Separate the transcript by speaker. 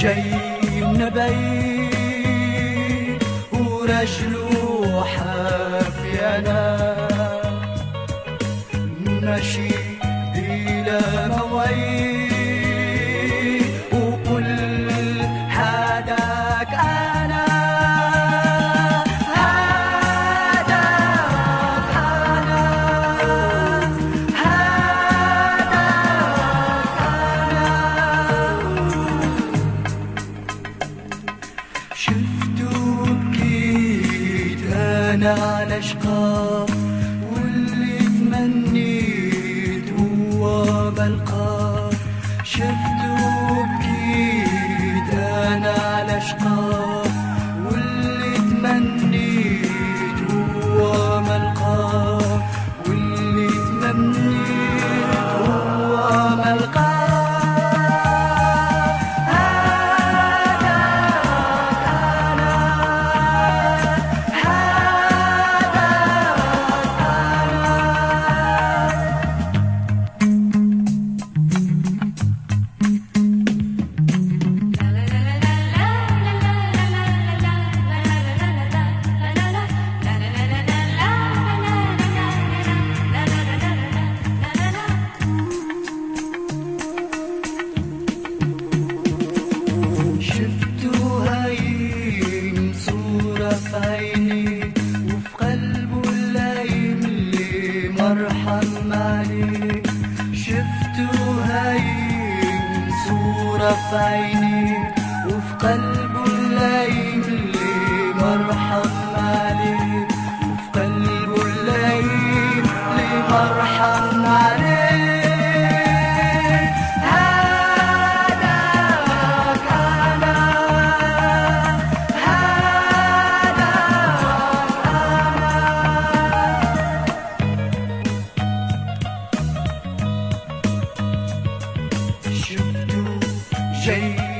Speaker 1: جاي من بعيد ورجله حافيانا، ماشي إلى مواعيد وكل حداك أنا على شقاء واللي تمنيت هو ملقاه. شفته بكيت أنا على شقاء واللي تمنيت هو ملقاه، واللي تمنيت هو ملقاه. شفته هايم صورة في عيني وفي قلبه اللايم اللي مرحم عليه، وفي قلبه اللايم اللي مرحم عليه. هذاك أنا، هذاك أنا. شفته جاي